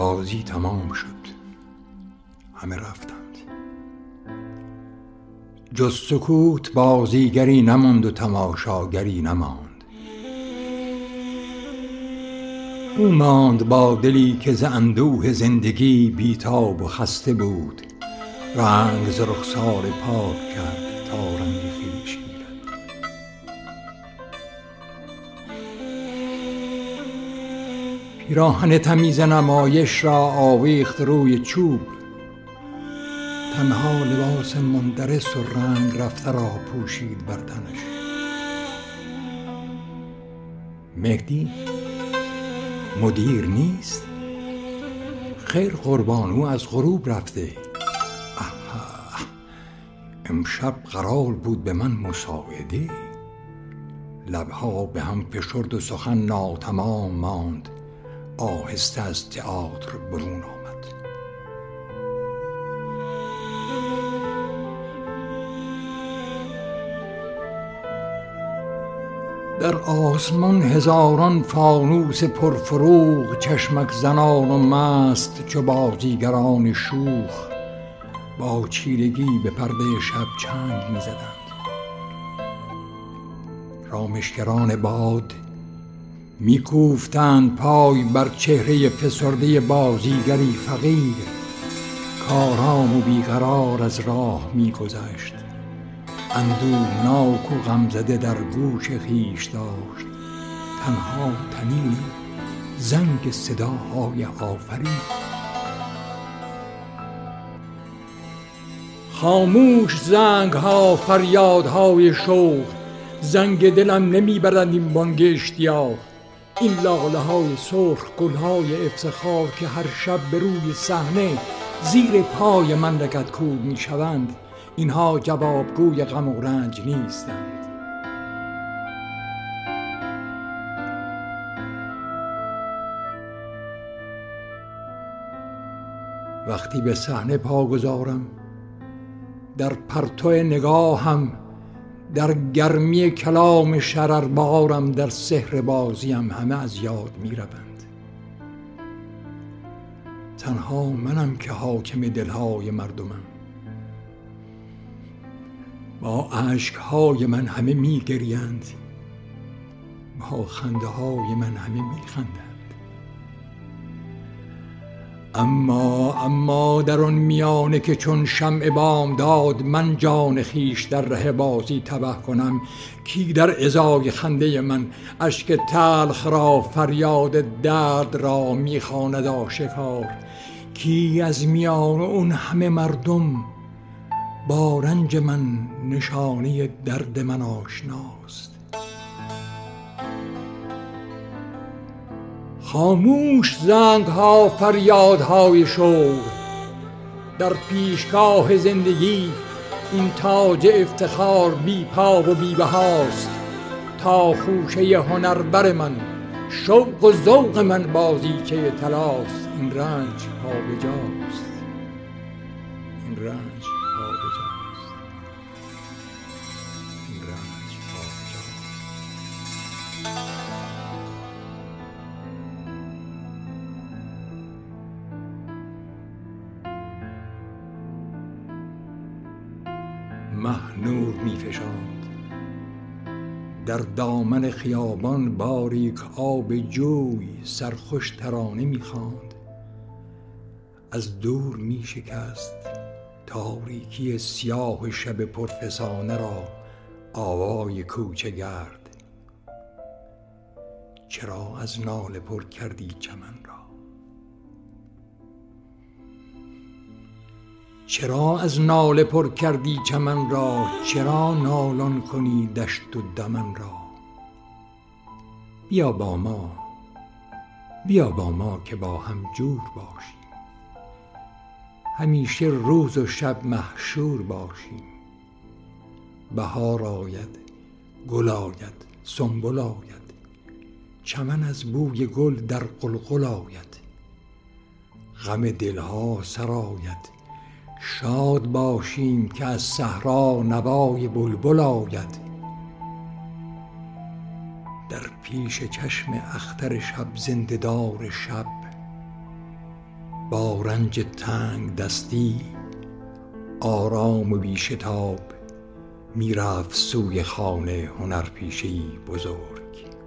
بازی تمام شد. همه رفتند. جز سکوت بازیگری نماند و تماشاگری نماند. او ماند با دلی که ز اندوه زندگی بیتاب و خسته بود. رنگ ز رخسار پاک کرد تا رنگ خویش گیرد. پیراهن تمیز نمایش را آویخت روی چوب. تنها لباس مندرس و رنگ رفته را پوشید بر تنش. مهدی مدیر نیست؟ خیر قربان، او از غروب رفته. امشب قرار بود به من مساعده. لبها به هم فشرد و سخن ناتمام ماند. آهسته از تئاتر برون آمد. در آسمان هزاران فانوس پرفروغ چشمک زنان و مست چو بازیگران شوخ با چیرگی به پرده شب چنگ می‌زدند. رامشگران باد می‌کوفتند پای بر چهره فسرده بازیگری فقیر کآرام و بیقرار از راه می‌گذشت. اندوهناک و غمزده در گوش خویش داشت تنها طنین زنگ صداهای آفرین. خاموش زنگ ها، فریادهای شوق، زنگ دلم نمیبرند این بانگ اشتیاق. این لاله های سرخ، گل های افتخار که هر شب به روی صحنه زیر پای من لگدکوب میشوند، اینها جوابگوی غم و رنج نیستند. وقتی به صحنه پا گذارم در پرتو نگاهم، در گرمی کلام شرربارم، در سحر بازیم همه از یاد می روند. تنها منم که حاکم دلهای مردمم. با اشکهای من همه می گریند، با خنده های من همه می خندند. اما در آن میانه که چون شمع بامداد من جان خیش در ره بازی تبه کنم، کی در ازای خنده من اشک تلخ را، فریاد درد را میخواند آشکار؟ کی از میان اون همه مردم با رنج من نشانه درد من آشناست؟ خاموش زنگ ها، فریادهای شوق، در پیشگاه زندگی این تاج افتخار بی پا و بی بهاست. تا خوشه هنربر من، شوق و ذوق من بازیچه طلاست. این رنج پابجاست، این رنج پابجاست، این رنج پابجاست. مه نور می فشاند در دامن خیابان، باریک آب جوی سرخوش ترانه می خواند. از دور می شکست تاریکی سیاه شب پرفسانه را آوای کوچه گرد. چرا از ناله پر کردی چمن را؟ چرا از ناله پر کردی چمن را؟ چرا نالان کنی دشت و دمن را؟ بیا با ما، بیا با ما که با هم جور باشیم، همیشه روز و شب محشور باشیم. بهار آید، گل آید، سنبل آید، چمن از بوی گل در قلقل آید. غم دلها سرآید، شاد باشیم که از صحرا نوای بلبل آید. در پیش چشم اختر شب زنده دار شب، با رنج تنگ دستی آرام و بی شتاب می رفت سوی خانه هنرپیشه‌ای بزرگ.